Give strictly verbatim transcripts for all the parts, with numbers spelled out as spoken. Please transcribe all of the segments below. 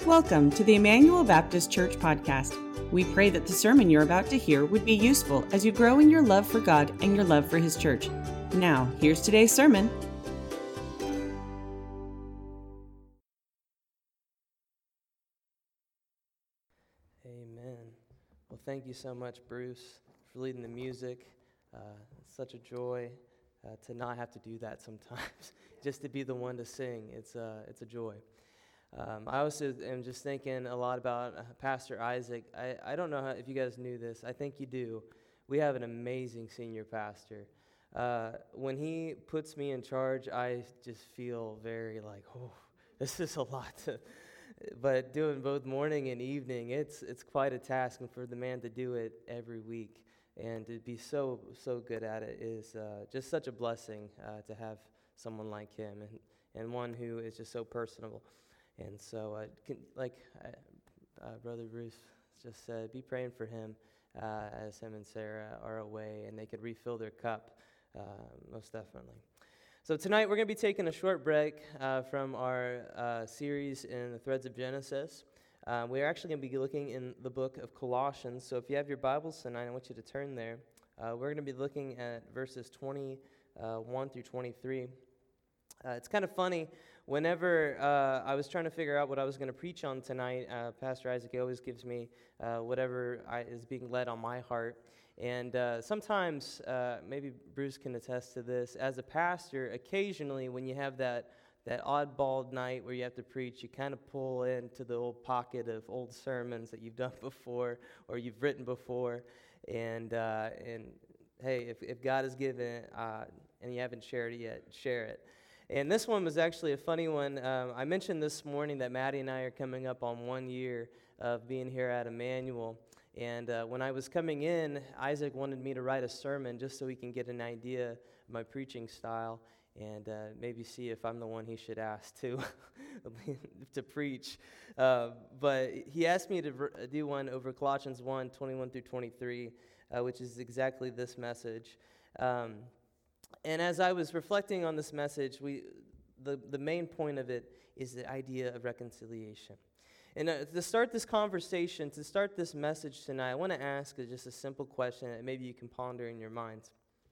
Welcome to the Emmanuel Baptist Church podcast. We pray that the sermon you're about to hear would be useful as you grow in your love for God and your love for His church. Now, here's today's sermon. Amen. Well, thank you so much, Bruce, for leading the music. Uh, it's such a joy uh, to not have to do that sometimes, just to be the one to sing. It's, uh, it's a joy. Um, I also am just thinking a lot about uh, Pastor Isaac. I, I don't know how, if you guys knew this. I think you do. We have an amazing senior pastor. Uh, when he puts me in charge, I just feel very like, oh, this is a lot to... But doing both morning and evening, it's it's quite a task, and for the man to do it every week and to be so so good at it is uh, just such a blessing uh, to have someone like him, and, and one who is just so personable. And so, uh, can, like uh, uh, Brother Bruce just said, be praying for him uh, as him and Sarah are away, and they could refill their cup, uh, most definitely. So tonight we're going to be taking a short break uh, from our uh, series in the Threads of Genesis. Uh, we're actually going to be looking in the book of Colossians. So if you have your Bibles tonight, I want you to turn there. Uh, we're going to be looking at verses twenty-one through twenty-three. Uh, it's kind of funny. Whenever uh, I was trying to figure out what I was going to preach on tonight, uh, Pastor Isaac always gives me uh, whatever I, is being led on my heart. And uh, sometimes, uh, maybe Bruce can attest to this, as a pastor, occasionally when you have that, that oddball night where you have to preach, you kind of pull into the old pocket of old sermons that you've done before or you've written before. And, uh, and hey, if, if God has given it uh, and you haven't shared it yet, share it. And this one was actually a funny one. Um, I mentioned this morning that Maddie and I are coming up on one year of being here at Emmanuel. And uh, when I was coming in, Isaac wanted me to write a sermon just so he can get an idea of my preaching style and uh, maybe see if I'm the one he should ask to to preach. Uh, but he asked me to ver- do one over Colossians one, twenty-one through twenty-three, uh, which is exactly this message. Um, and as I was reflecting on this message, we the, the main point of it is the idea of reconciliation. And uh, to start this conversation, to start this message tonight, I want to ask just a simple question that maybe you can ponder in your minds.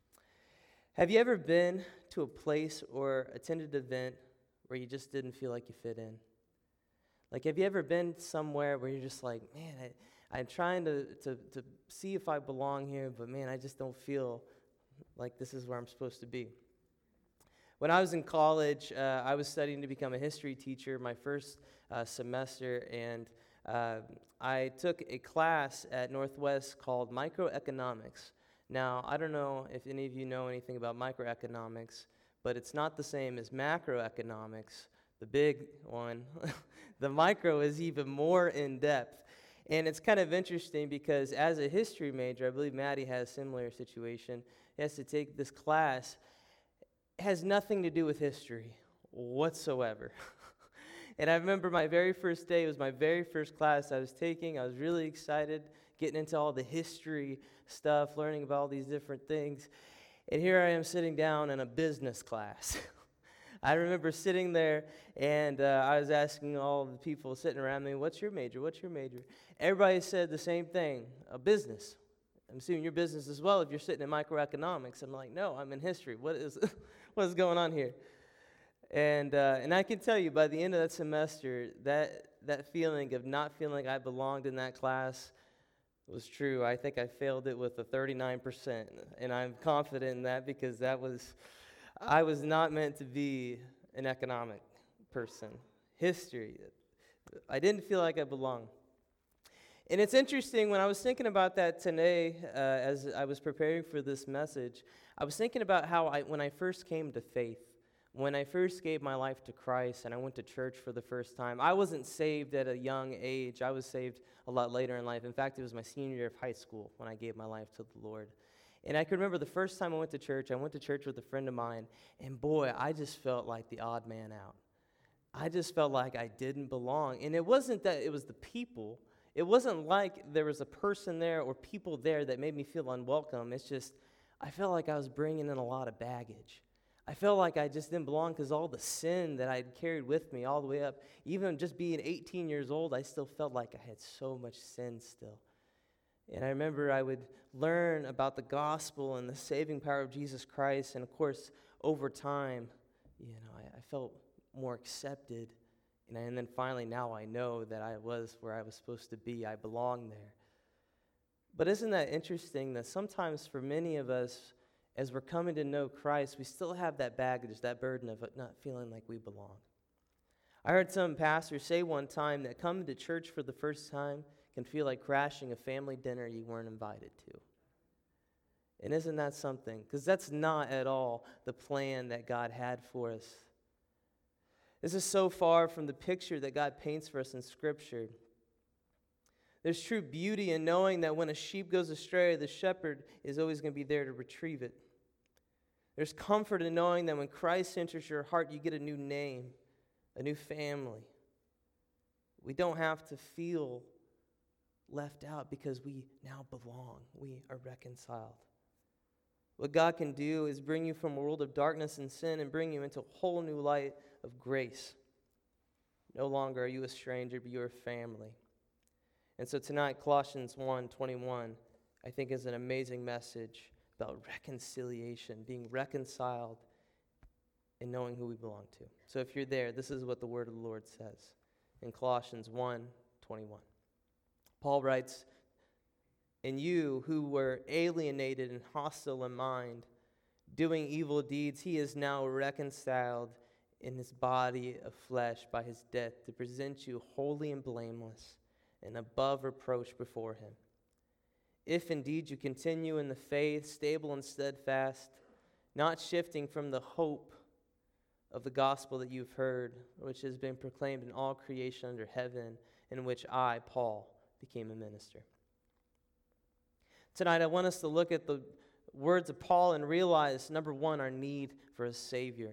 Have you ever been to a place or attended an event where you just didn't feel like you fit in? Like, have you ever been somewhere where you're just like, man, I, I'm trying to, to, to see if I belong here, but man, I just don't feel like this is where I'm supposed to be? When I was in college, uh, I was studying to become a history teacher my first uh, semester, and uh, I took a class at Northwest called Microeconomics. Now, I don't know if any of you know anything about microeconomics, but it's not the same as macroeconomics, the big one. The micro is even more in-depth. And it's kind of interesting because as a history major, I believe Maddie has a similar situation. He has to take this class. It has nothing to do with history whatsoever. And I remember my very first day, it was my very first class I was taking. I was really excited, getting into all the history stuff, learning about all these different things. And here I am sitting down in a business class. I remember sitting there, and uh, I was asking all the people sitting around me, what's your major, what's your major? Everybody said the same thing, a business. I'm assuming your business as well if you're sitting in microeconomics. I'm like, no, I'm in history. What is what is going on here? And uh, and I can tell you, by the end of that semester, that that feeling of not feeling like I belonged in that class was true. I think I failed it with a thirty-nine percent, and I'm confident in that because that was, I was not meant to be an economic person. History, I didn't feel like I belonged. And it's interesting, when I was thinking about that today, uh, as I was preparing for this message, I was thinking about how I, when I first came to faith, when I first gave my life to Christ and I went to church for the first time, I wasn't saved at a young age. I was saved a lot later in life. In fact, it was my senior year of high school when I gave my life to the Lord. And I can remember the first time I went to church, I went to church with a friend of mine, and boy, I just felt like the odd man out. I just felt like I didn't belong. And it wasn't that it was the people. It wasn't like there was a person there or people there that made me feel unwelcome. It's just, I felt like I was bringing in a lot of baggage. I felt like I just didn't belong because all the sin that I had carried with me all the way up, even just being eighteen years old, I still felt like I had so much sin still. And I remember I would learn about the gospel and the saving power of Jesus Christ. And of course, over time, you know, I, I felt more accepted. And, I, and then finally, now I know that I was where I was supposed to be. I belong there. But isn't that interesting that sometimes for many of us, as we're coming to know Christ, we still have that baggage, that burden of not feeling like we belong. I heard some pastors say one time that coming to church for the first time can feel like crashing a family dinner you weren't invited to. And isn't that something? Because that's not at all the plan that God had for us. This is so far from the picture that God paints for us in Scripture. There's true beauty in knowing that when a sheep goes astray, the shepherd is always going to be there to retrieve it. There's comfort in knowing that when Christ enters your heart, you get a new name, a new family. We don't have to feel left out because we now belong. We are reconciled. What God can do is bring you from a world of darkness and sin and bring you into a whole new light of grace. No longer are you a stranger, but you're a family. And so tonight, Colossians one twenty-one, I think is an amazing message about reconciliation, being reconciled and knowing who we belong to. So if you're there, this is what the word of the Lord says in Colossians one twenty-one. Paul writes, "And you who were alienated and hostile in mind, doing evil deeds, he is now reconciled in his body of flesh by his death to present you holy and blameless and above reproach before him. If indeed you continue in the faith, stable and steadfast, not shifting from the hope of the gospel that you've heard, which has been proclaimed in all creation under heaven, in which I, Paul, became a minister." Tonight, I want us to look at the words of Paul and realize, number one, our need for a Savior.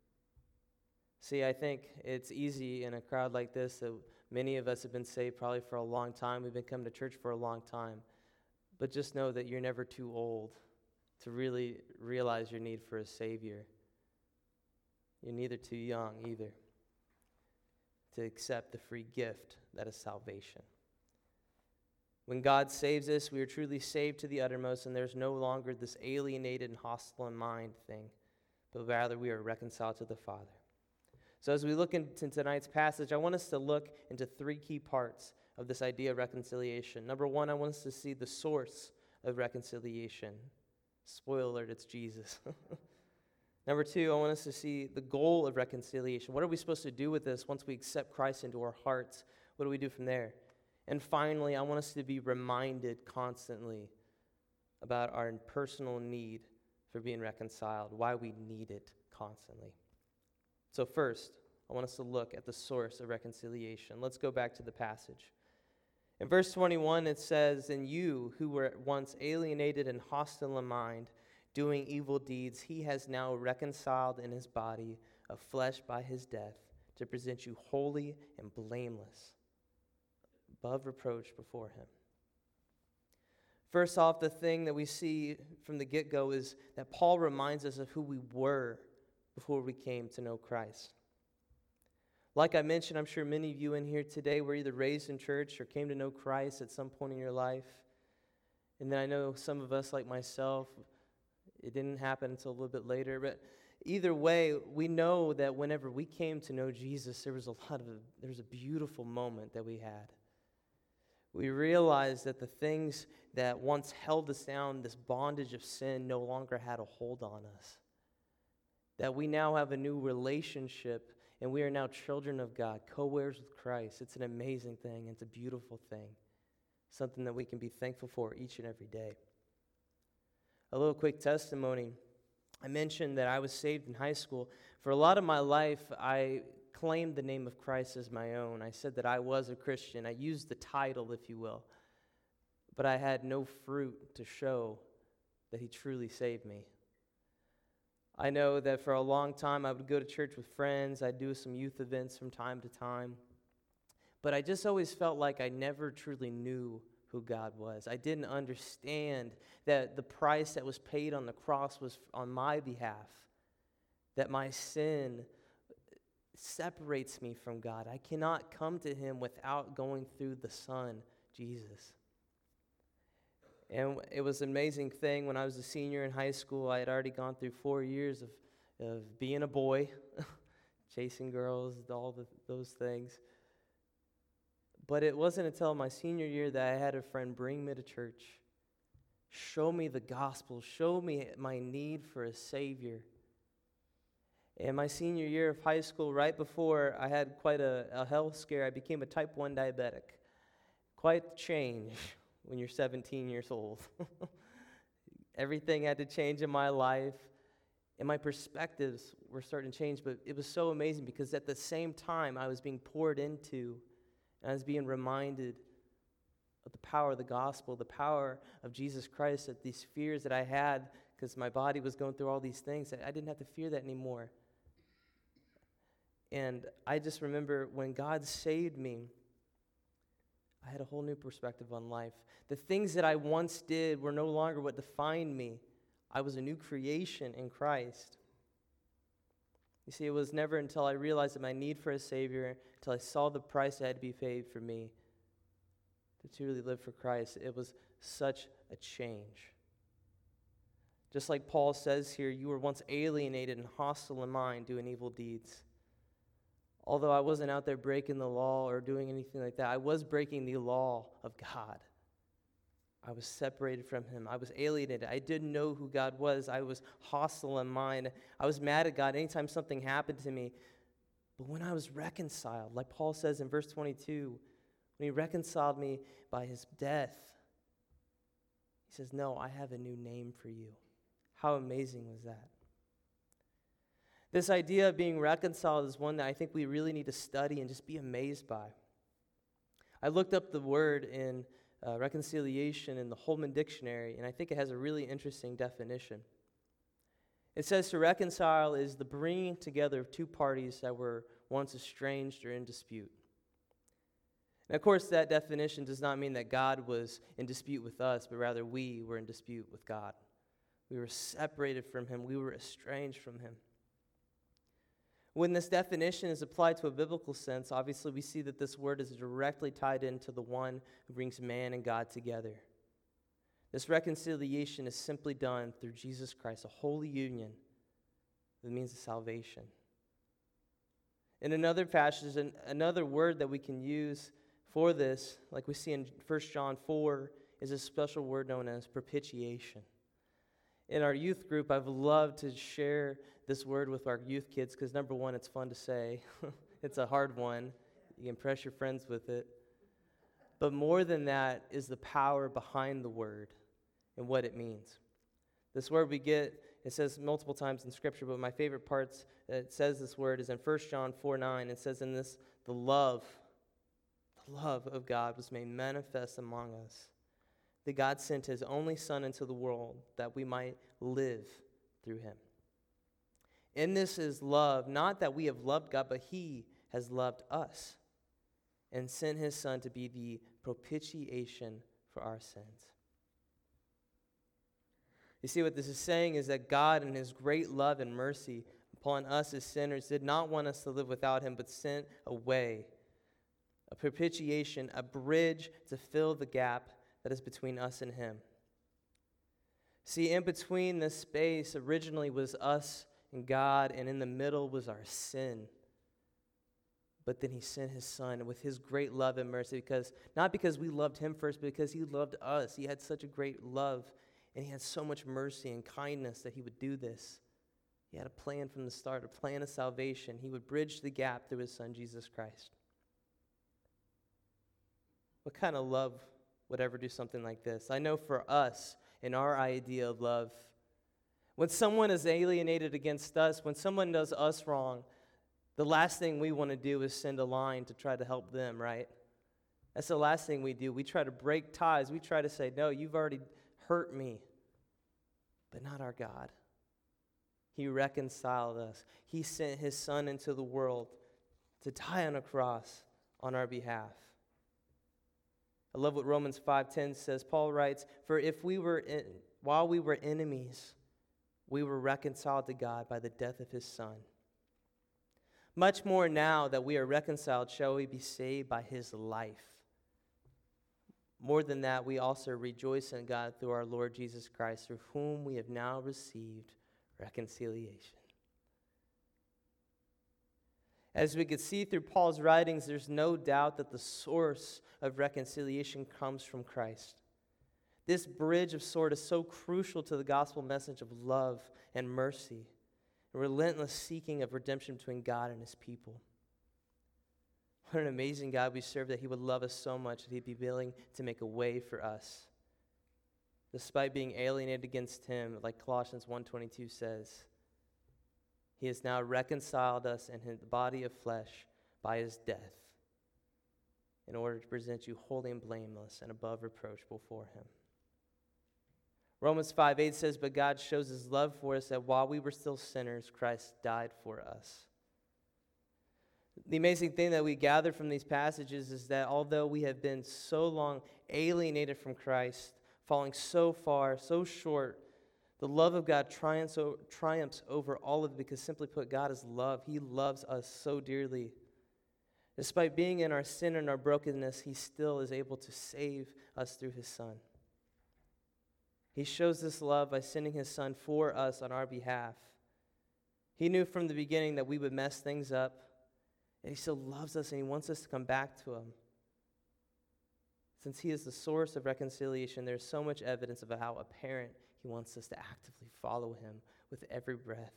See, I think it's easy in a crowd like this that many of us have been saved probably for a long time. We've been coming to church for a long time. But just know that you're never too old to really realize your need for a Savior. You're neither too young either to accept the free gift that is salvation. When God saves us, we are truly saved to the uttermost, and there's no longer this alienated and hostile in mind thing, but rather we are reconciled to the Father. So as we look into tonight's passage, I want us to look into three key parts of this idea of reconciliation. Number one, I want us to see the source of reconciliation. Spoiler alert, it's Jesus. Number two, I want us to see the goal of reconciliation. What are we supposed to do with this once we accept Christ into our hearts? What do we do from there? And finally, I want us to be reminded constantly about our personal need for being reconciled, why we need it constantly. So first, I want us to look at the source of reconciliation. Let's go back to the passage. In verse twenty-one, it says, "And you who were at once alienated and hostile in mind, doing evil deeds, he has now reconciled in his body of flesh by his death to present you holy and blameless, above reproach before him." First off, the thing that we see from the get-go is that Paul reminds us of who we were before we came to know Christ. Like I mentioned, I'm sure many of you in here today were either raised in church or came to know Christ at some point in your life. And then I know some of us, like myself, it didn't happen until a little bit later. But either way, we know that whenever we came to know Jesus, there was a lot of, there was a beautiful moment that we had. We realized that the things that once held us down, this bondage of sin, no longer had a hold on us. That we now have a new relationship, and we are now children of God, co-heirs with Christ. It's an amazing thing. It's a beautiful thing. Something that we can be thankful for each and every day. A little quick testimony. I mentioned that I was saved in high school. For a lot of my life, I claimed the name of Christ as my own. I said that I was a Christian. I used the title, if you will. But I had no fruit to show that he truly saved me. I know that for a long time I would go to church with friends. I'd do some youth events from time to time. But I just always felt like I never truly knew who God was. I didn't understand that the price that was paid on the cross was on my behalf. that my sin separates me from God. I cannot come to him without going through the Son, Jesus. And it was an amazing thing. When I was a senior in high school, I had already gone through four years of, of being a boy, chasing girls, all the, those things. But it wasn't until my senior year that I had a friend bring me to church, show me the gospel, show me my need for a Savior. In my senior year of high school, right before I had quite a, a health scare, I became a type one diabetic. Quite the change when you're seventeen years old. Everything had to change in my life, and my perspectives were starting to change, but it was so amazing because at the same time I was being poured into, and I was being reminded of the power of the gospel, the power of Jesus Christ, that these fears that I had because my body was going through all these things, I didn't have to fear that anymore. And I just remember when God saved me, I had a whole new perspective on life. The things that I once did were no longer what defined me. I was a new creation in Christ. You see, it was never until I realized that my need for a Savior, until I saw the price that had to be paid for me to truly live for Christ. It was such a change. Just like Paul says here, you were once alienated and hostile in mind, doing evil deeds. Although I wasn't out there breaking the law or doing anything like that, I was breaking the law of God. I was separated from him. I was alienated. I didn't know who God was. I was hostile in mind. I was mad at God anytime something happened to me. But when I was reconciled, like Paul says in verse twenty-two, when he reconciled me by his death, he says, no, I have a new name for you. How amazing was that? This idea of being reconciled is one that I think we really need to study and just be amazed by. I looked up the word in uh, reconciliation in the Holman Dictionary, and I think it has a really interesting definition. It says to reconcile is the bringing together of two parties that were once estranged or in dispute. And of course, that definition does not mean that God was in dispute with us, but rather we were in dispute with God. We were separated from him. We were estranged from him. When this definition is applied to a biblical sense, obviously we see that this word is directly tied into the one who brings man and God together. This reconciliation is simply done through Jesus Christ, a holy union that means of salvation. In another passage, another word that we can use for this, like we see in First John four, is a special word known as propitiation. In our youth group, I've loved to share this word with our youth kids because, number one, it's fun to say. It's a hard one. You can impress your friends with it. But more than that is the power behind the word and what it means. This word we get, it says multiple times in Scripture, but my favorite parts that it says this word is in First John four nine. It says in this, the love, the love of God was made manifest among us. That God sent his only Son into the world that we might live through him. In this is love, not that we have loved God, but he has loved us and sent his Son to be the propitiation for our sins. You see, what this is saying is that God, in his great love and mercy upon us as sinners, did not want us to live without him, but sent a way, a propitiation, a bridge to fill the gap that is between us and him. See, in between this space originally was us and God, and in the middle was our sin. But then he sent his Son with his great love and mercy, because not because we loved him first, but because he loved us. He had such a great love, and he had so much mercy and kindness that he would do this. He had a plan from the start, a plan of salvation. He would bridge the gap through his Son, Jesus Christ. What kind of love would ever do something like this? I know for us, in our idea of love, when someone is alienated against us, when someone does us wrong, the last thing we want to do is send a line to try to help them, right? That's the last thing we do. We try to break ties. We try to say, no, you've already hurt me. But not our God. He reconciled us. He sent his Son into the world to die on a cross on our behalf. I love what Romans five ten says. Paul writes, for if we were in, while we were enemies, we were reconciled to God by the death of his Son. Much more now that we are reconciled, shall we be saved by his life. More than that, we also rejoice in God through our Lord Jesus Christ, through whom we have now received reconciliation. As we could see through Paul's writings, there's no doubt that the source of reconciliation comes from Christ. This bridge of sword is so crucial to the gospel message of love and mercy, a relentless seeking of redemption between God and his people. What an amazing God we serve, that he would love us so much that he'd be willing to make a way for us. Despite being alienated against him, like Colossians one twenty-two says, he has now reconciled us in his body of flesh by his death in order to present you holy and blameless and above reproach before him. Romans five eight says, but God shows his love for us that while we were still sinners, Christ died for us. The amazing thing that we gather from these passages is that although we have been so long alienated from Christ, falling so far, so short, the love of God triumphs, triumphs over all of it because, simply put, God is love. He loves us so dearly. Despite being in our sin and our brokenness, he still is able to save us through his Son. He shows this love by sending his Son for us on our behalf. He knew from the beginning that we would mess things up, and he still loves us and he wants us to come back to him. Since he is the source of reconciliation, there's so much evidence of how apparent he wants us to actively follow him with every breath.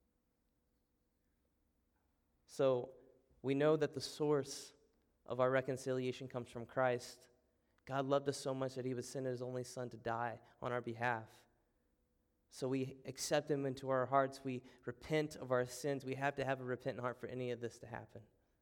So we know that the source of our reconciliation comes from Christ. God loved us so much that he would send his only Son to die on our behalf. So we accept him into our hearts. We repent of our sins. We have to have a repentant heart for any of this to happen.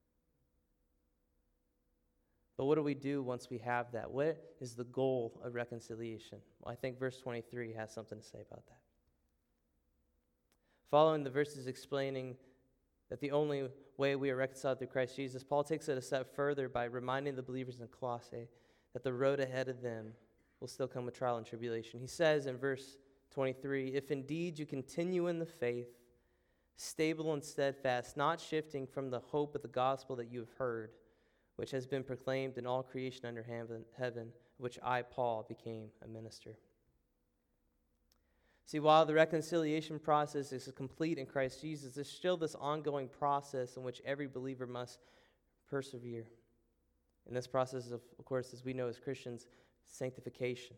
But what do we do once we have that? What is the goal of reconciliation? Well, I think verse twenty-three has something to say about that. Following the verses explaining that the only way we are reconciled through Christ Jesus, Paul takes it a step further by reminding the believers in Colossae that the road ahead of them will still come with trial and tribulation. He says in verse twenty-three, if indeed you continue in the faith, stable and steadfast, not shifting from the hope of the gospel that you have heard, which has been proclaimed in all creation under heaven, which I, Paul, became a minister. See, while the reconciliation process is complete in Christ Jesus, there's still this ongoing process in which every believer must persevere. And this process, of, of course, as we know as Christians, sanctification.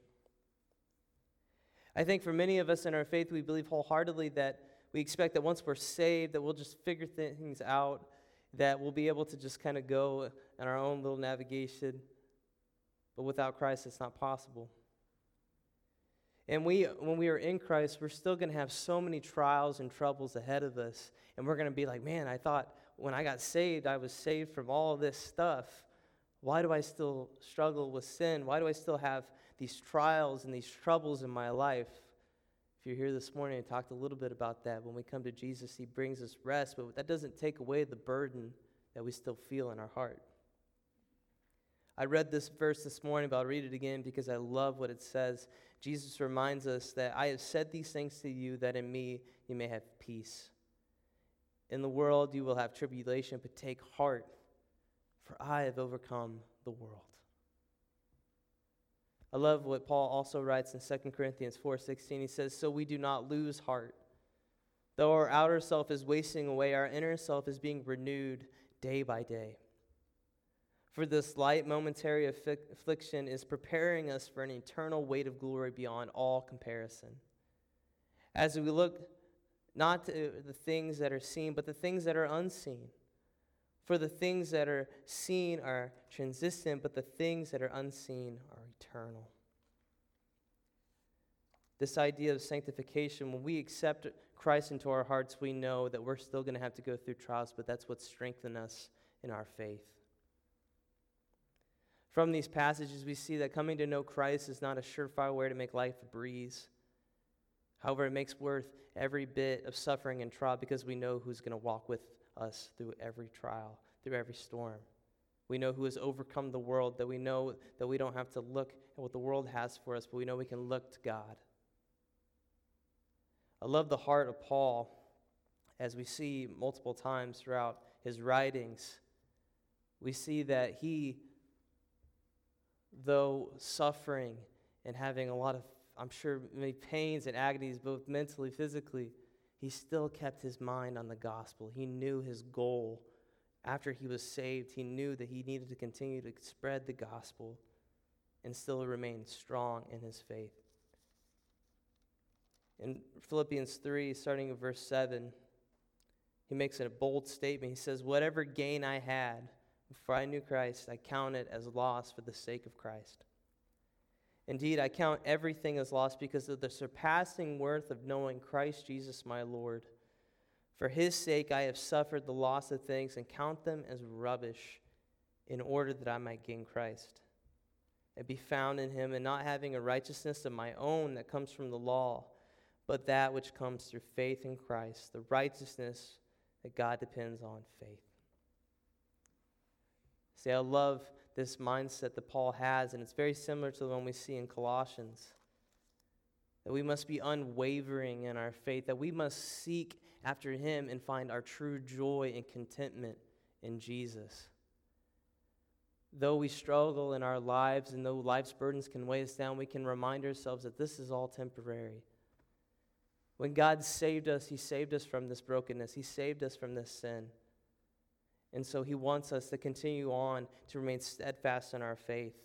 I think for many of us in our faith, we believe wholeheartedly that we expect that once we're saved, that we'll just figure things out, that we'll be able to just kind of go in our own little navigation. But without Christ, it's not possible. And we, when we are in Christ, we're still going to have so many trials and troubles ahead of us. And we're going to be like, man, I thought when I got saved, I was saved from all this stuff. Why do I still struggle with sin? Why do I still have these trials and these troubles in my life? If you're here this morning, I talked a little bit about that. When we come to Jesus, he brings us rest, but that doesn't take away the burden that we still feel in our heart. I read this verse this morning, but I'll read it again because I love what it says. Jesus reminds us that I have said these things to you that in me you may have peace. In the world you will have tribulation, but take heart, for I have overcome the world. I love what Paul also writes in Second Corinthians four sixteen. He says, so we do not lose heart. Though our outer self is wasting away, our inner self is being renewed day by day. For this light momentary affi- affliction is preparing us for an eternal weight of glory beyond all comparison. As we look not to the things that are seen, but the things that are unseen. For the things that are seen are transient, but the things that are unseen are eternal. This idea of sanctification, when we accept Christ into our hearts, we know that we're still going to have to go through trials, but that's what strengthens us in our faith. From these passages, we see that coming to know Christ is not a surefire way to make life a breeze. However, it makes worth every bit of suffering and trial because we know who's going to walk with us through every trial, through every storm. We know who has overcome the world, that we know that we don't have to look at what the world has for us, but we know we can look to God. I love the heart of Paul, as we see multiple times throughout his writings. We see that he, though suffering and having a lot of, I'm sure, many pains and agonies, both mentally, physically, he still kept his mind on the gospel. He knew his goal. After he was saved, he knew that he needed to continue to spread the gospel and still remain strong in his faith. In Philippians three, starting at verse seven, he makes a bold statement. He says, "Whatever gain I had before I knew Christ, I count it as loss for the sake of Christ. Indeed, I count everything as loss because of the surpassing worth of knowing Christ Jesus my Lord. For his sake I have suffered the loss of things and count them as rubbish in order that I might gain Christ and be found in him, and not having a righteousness of my own that comes from the law, but that which comes through faith in Christ, the righteousness that God depends on, faith." See, I love this mindset that Paul has, and it's very similar to the one we see in Colossians. That we must be unwavering in our faith, that we must seek after him and find our true joy and contentment in Jesus. Though we struggle in our lives and though life's burdens can weigh us down, we can remind ourselves that this is all temporary. When God saved us, he saved us from this brokenness. He saved us from this sin. And so he wants us to continue on to remain steadfast in our faith,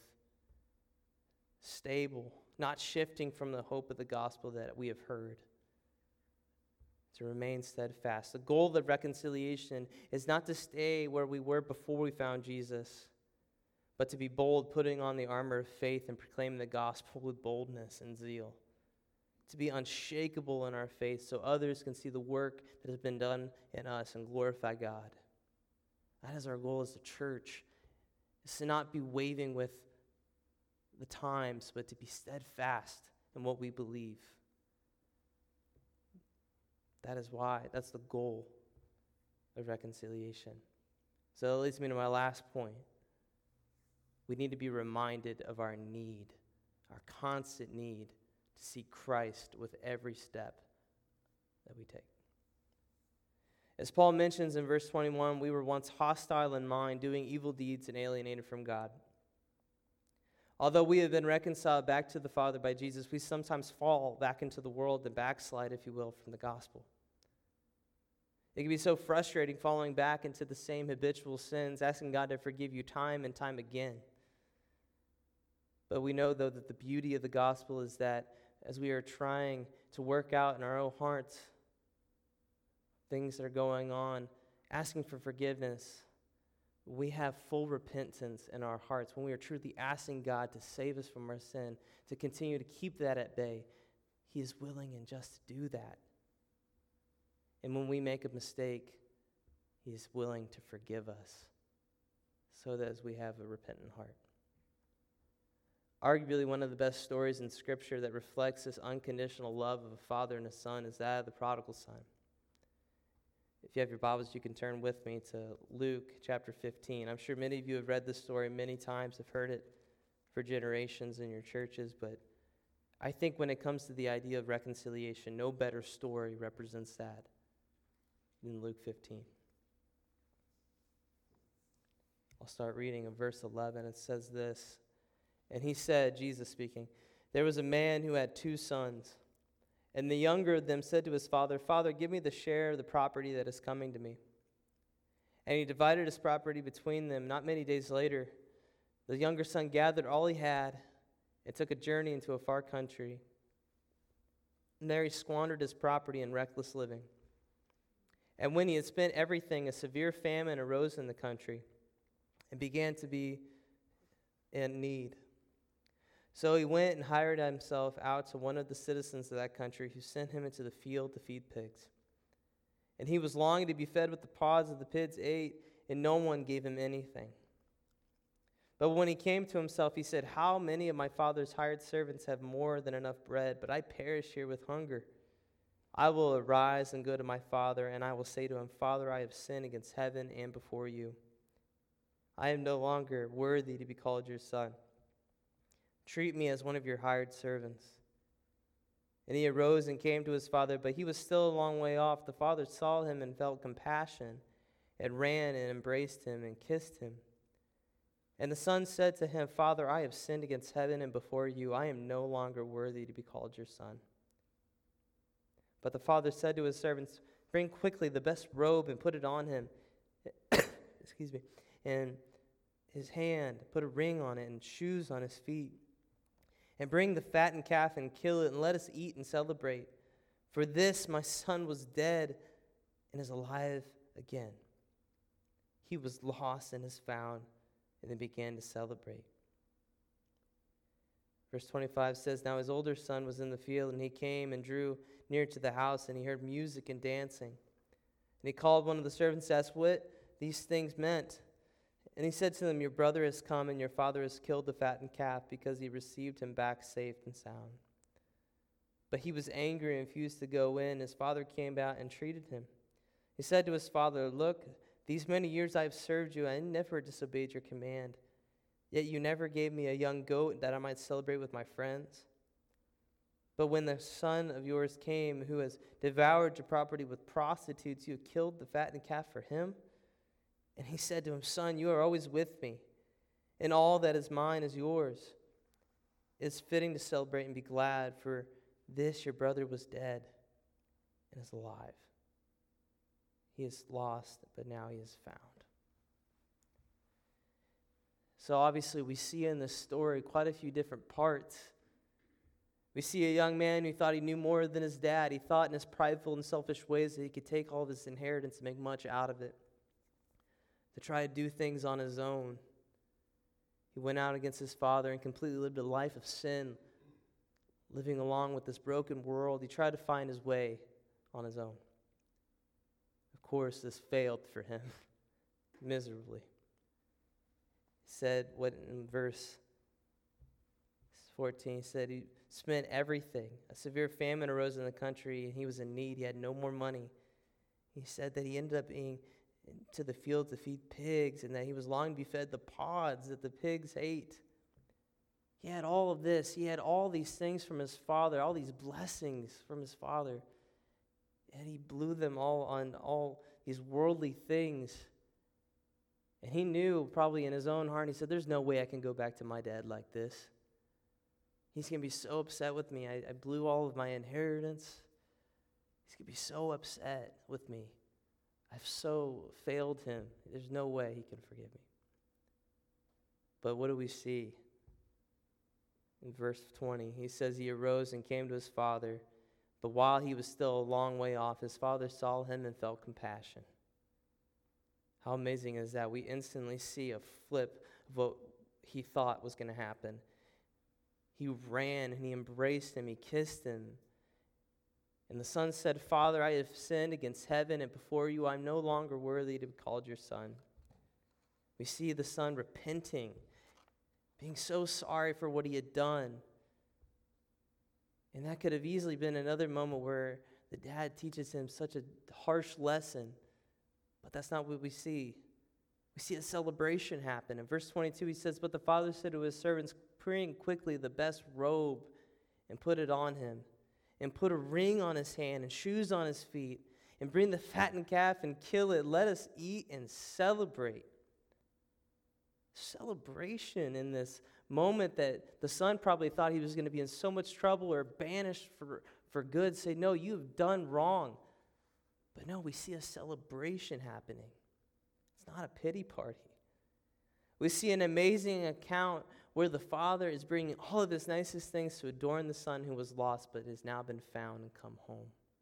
stable, not shifting from the hope of the gospel that we have heard, to remain steadfast. The goal of reconciliation is not to stay where we were before we found Jesus, but to be bold, putting on the armor of faith and proclaiming the gospel with boldness and zeal. To be unshakable in our faith so others can see the work that has been done in us and glorify God. That is our goal as a church, is to not be waving with the times, but to be steadfast in what we believe. That is why, that's the goal of reconciliation. So that leads me to my last point. We need to be reminded of our need, our constant need to seek Christ with every step that we take. As Paul mentions in verse twenty-one, we were once hostile in mind, doing evil deeds and alienated from God. Although we have been reconciled back to the Father by Jesus, we sometimes fall back into the world and backslide, if you will, from the gospel. It can be so frustrating falling back into the same habitual sins, asking God to forgive you time and time again. But we know, though, that the beauty of the gospel is that as we are trying to work out in our own hearts things that are going on, asking for forgiveness, we have full repentance in our hearts. When we are truly asking God to save us from our sin, to continue to keep that at bay, he is willing and just to do that. And when we make a mistake, he is willing to forgive us so that as we have a repentant heart. Arguably, one of the best stories in Scripture that reflects this unconditional love of a father and a son is that of the prodigal son. If you have your Bibles, you can turn with me to Luke chapter fifteen. I'm sure many of you have read this story many times, have heard it for generations in your churches, but I think when it comes to the idea of reconciliation, no better story represents that than Luke fifteen. I'll start reading in verse eleven. It says this, "And he said," Jesus speaking, "there was a man who had two sons. And the younger of them said to his father, 'Father, give me the share of the property that is coming to me.' And he divided his property between them. Not many days later, the younger son gathered all he had and took a journey into a far country. And there he squandered his property in reckless living. And when he had spent everything, a severe famine arose in the country and began to be in need. So he went and hired himself out to one of the citizens of that country, who sent him into the field to feed pigs. And he was longing to be fed with the pods of the pigs ate, and no one gave him anything. But when he came to himself, he said, 'How many of my father's hired servants have more than enough bread, but I perish here with hunger? I will arise and go to my father, and I will say to him, Father, I have sinned against heaven and before you. I am no longer worthy to be called your son. Treat me as one of your hired servants.' And he arose and came to his father, but he was still a long way off. The father saw him and felt compassion, and ran and embraced him and kissed him. And the son said to him, Father, I have sinned against heaven and before you. I am no longer worthy to be called your son. But the father said to his servants, Bring quickly the best robe and put it on him. Excuse me. And his hand, put a ring on it and shoes on his feet. And bring the fattened calf and kill it, and let us eat and celebrate. For this my son was dead and is alive again. He was lost and is found, and they began to celebrate. Verse twenty-five says, Now his older son was in the field, and he came and drew near to the house, and he heard music and dancing. And he called one of the servants to ask what these things meant. And he said to them, Your brother has come, and your father has killed the fattened calf, because he received him back safe and sound. But he was angry and refused to go in. His father came out and treated him. He said to his father, Look, these many years I have served you, and I never disobeyed your command. Yet you never gave me a young goat that I might celebrate with my friends. But when the son of yours came, who has devoured your property with prostitutes, you have killed the fattened calf for him? And he said to him, Son, you are always with me, and all that is mine is yours. It is fitting to celebrate and be glad, for this your brother was dead and is alive. He is lost, but now he is found. So obviously we see in this story quite a few different parts. We see a young man who thought he knew more than his dad. He thought in his prideful and selfish ways that he could take all of his inheritance and make much out of it, to try to do things on his own. He went out against his father and completely lived a life of sin, living along with this broken world. He tried to find his way on his own. Of course, this failed for him miserably. He said, what in verse fourteen, he said he spent everything. A severe famine arose in the country, and he was in need. He had no more money. He said that he ended up being to the field to feed pigs, and that he was longing to be fed the pods that the pigs ate. He had all of this. He had all these things from his father, all these blessings from his father, and he blew them all on all these worldly things. And he knew probably in his own heart, he said, there's no way I can go back to my dad like this. He's going to be so upset with me. I, I blew all of my inheritance. He's going to be so upset with me. I've so failed him. There's no way he can forgive me. But what do we see? In verse twenty, he says he arose and came to his father, but while he was still a long way off, his father saw him and felt compassion. How amazing is that? We instantly see a flip of what he thought was going to happen. He ran and he embraced him, he kissed him. And the son said, Father, I have sinned against heaven and before you. I'm no longer worthy to be called your son. We see the son repenting, being so sorry for what he had done. And that could have easily been another moment where the dad teaches him such a harsh lesson. But that's not what we see. We see a celebration happen. In verse twenty-two, he says, But the father said to his servants, Bring quickly the best robe and put it on him, and put a ring on his hand and shoes on his feet, and bring the fattened calf and kill it. Let us eat and celebrate. Celebration in this moment that the son probably thought he was going to be in so much trouble or banished for, for good. Say, no, you've done wrong. But no, we see a celebration happening. It's not a pity party. We see an amazing account where the father is bringing all of his nicest things to adorn the son who was lost but has now been found and come home.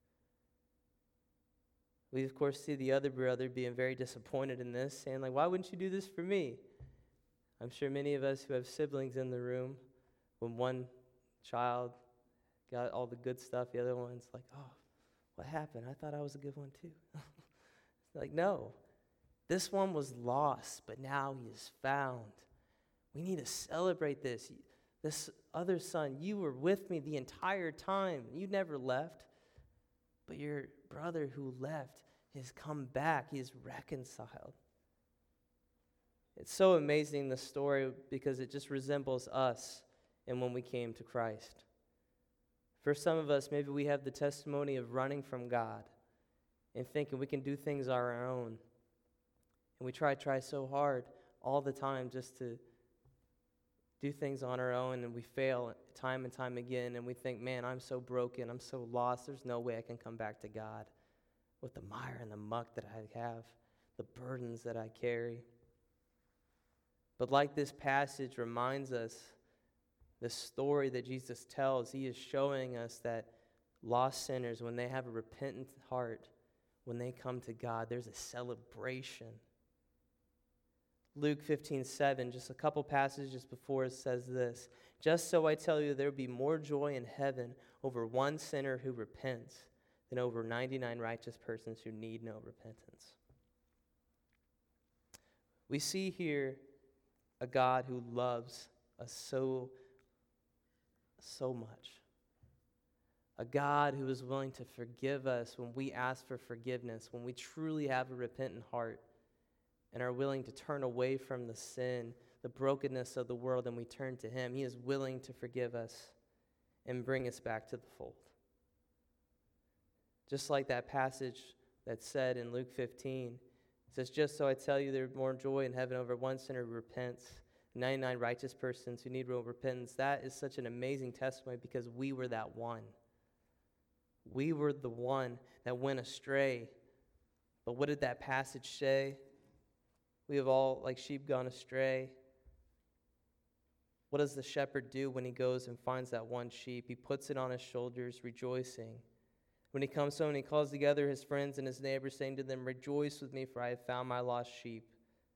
We, of course, see the other brother being very disappointed in this, saying, like, why wouldn't you do this for me? I'm sure many of us who have siblings in the room, when one child got all the good stuff, the other one's like, oh, what happened? I thought I was a good one too. Like, no. This one was lost, but now he is found. We need to celebrate this. This other son, you were with me the entire time. You never left. But your brother who left has come back. He is reconciled. It's so amazing, the story, because it just resembles us and when we came to Christ. For some of us, maybe we have the testimony of running from God and thinking we can do things on our own. And we try, try so hard all the time just to do things on our own, and we fail time and time again, and we think, man, I'm so broken, I'm so lost, there's no way I can come back to God with the mire and the muck that I have, the burdens that I carry. But like this passage reminds us, the story that Jesus tells, he is showing us that lost sinners, when they have a repentant heart, when they come to God, there's a celebration. Luke fifteen seven, just a couple passages before, it says this: "Just so I tell you, there will be more joy in heaven over one sinner who repents than over ninety-nine righteous persons who need no repentance." We see here a God who loves us so, so much. A God who is willing to forgive us when we ask for forgiveness, when we truly have a repentant heart and are willing to turn away from the sin, the brokenness of the world, and we turn to him. He is willing to forgive us and bring us back to the fold. Just like that passage that said in Luke fifteen, it says, "Just so I tell you, there's more joy in heaven over one sinner who repents, ninety-nine righteous persons who need no repentance." That is such an amazing testimony because we were that one. We were the one that went astray. But what did that passage say? We have all, like sheep, gone astray. What does the shepherd do when he goes and finds that one sheep? He puts it on his shoulders, rejoicing. When he comes home, he calls together his friends and his neighbors, saying to them, "Rejoice with me, for I have found my lost sheep."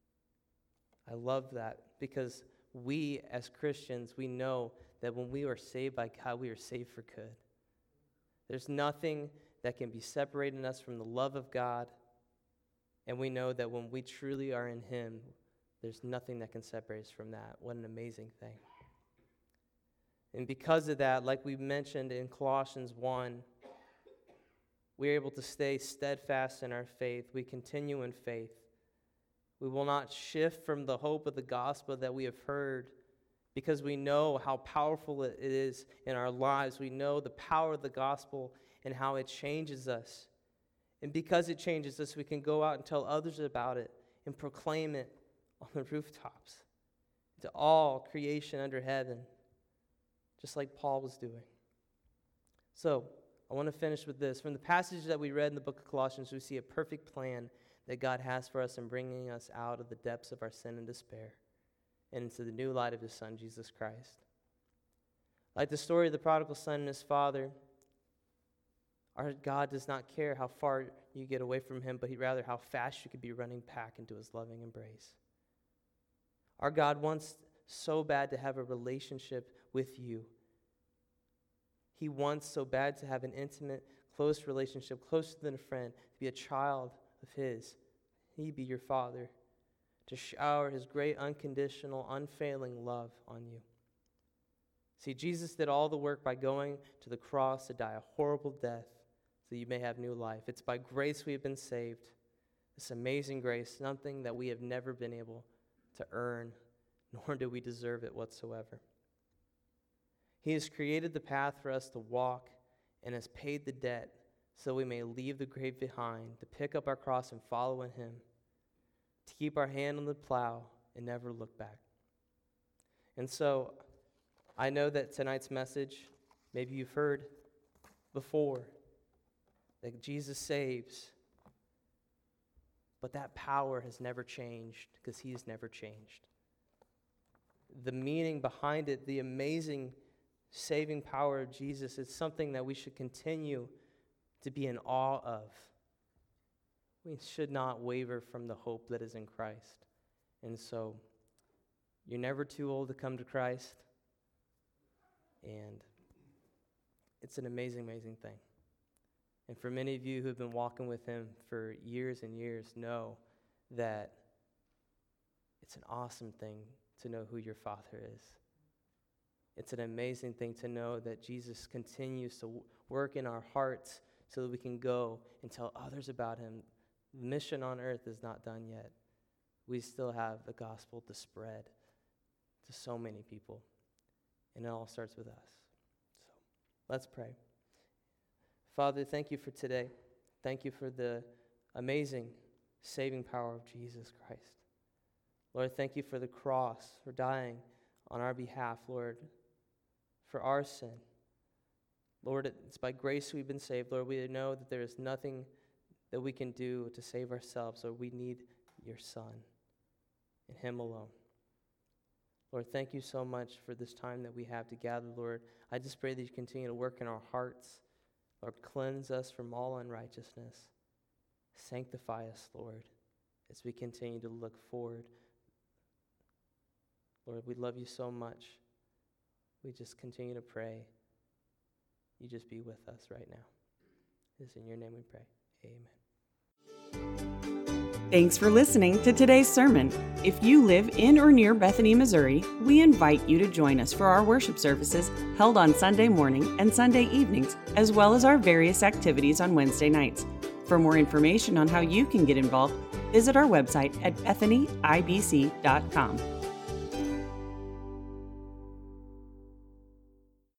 I love that because we, as Christians, we know that when we are saved by God, we are saved for good. There's nothing that can be separating us from the love of God. And we know that when we truly are in him, there's nothing that can separate us from that. What an amazing thing. And because of that, like we mentioned in Colossians one, we're able to stay steadfast in our faith. We continue in faith. We will not shift from the hope of the gospel that we have heard because we know how powerful it is in our lives. We know the power of the gospel and how it changes us. And because it changes us, we can go out and tell others about it and proclaim it on the rooftops to all creation under heaven, just like Paul was doing. So, I want to finish with this. From the passage that we read in the book of Colossians, we see a perfect plan that God has for us in bringing us out of the depths of our sin and despair and into the new light of his Son, Jesus Christ. Like the story of the prodigal son and his father, our God does not care how far you get away from him, but he rather how fast you could be running back into his loving embrace. Our God wants so bad to have a relationship with you. He wants so bad to have an intimate, close relationship, closer than a friend, to be a child of his. He be your father, to shower his great, unconditional, unfailing love on you. See, Jesus did all the work by going to the cross to die a horrible death so you may have new life. It's by grace we have been saved. This amazing grace, something that we have never been able to earn, nor do we deserve it whatsoever. He has created the path for us to walk and has paid the debt so we may leave the grave behind, to pick up our cross and follow in him, to keep our hand on the plow and never look back. And so I know that tonight's message, maybe you've heard before, that Jesus saves, but that power has never changed because he has never changed. The meaning behind it, the amazing saving power of Jesus, is something that we should continue to be in awe of. We should not waver from the hope that is in Christ. And so, you're never too old to come to Christ. And it's an amazing, amazing thing. And for many of you who have been walking with him for years and years, know that it's an awesome thing to know who your Father is. It's an amazing thing to know that Jesus continues to work in our hearts so that we can go and tell others about him. The mission on earth is not done yet. We still have the gospel to spread to so many people. And it all starts with us. So Let's pray. Father, thank you for today. Thank you for the amazing saving power of Jesus Christ. Lord, thank you for the cross, for dying on our behalf, Lord, for our sin. Lord, it's by grace we've been saved. Lord, we know that there is nothing that we can do to save ourselves. Lord, we need your Son and him alone. Lord, thank you so much for this time that we have to gather, Lord. I just pray that you continue to work in our hearts. Lord, cleanse us from all unrighteousness. Sanctify us, Lord, as we continue to look forward. Lord, we love you so much. We just continue to pray. You just be with us right now. It's in your name we pray. Amen. Thanks for listening to today's sermon. If you live in or near Bethany, Missouri, we invite you to join us for our worship services held on Sunday morning and Sunday evenings, as well as our various activities on Wednesday nights. For more information on how you can get involved, visit our website at bethany i b c dot com.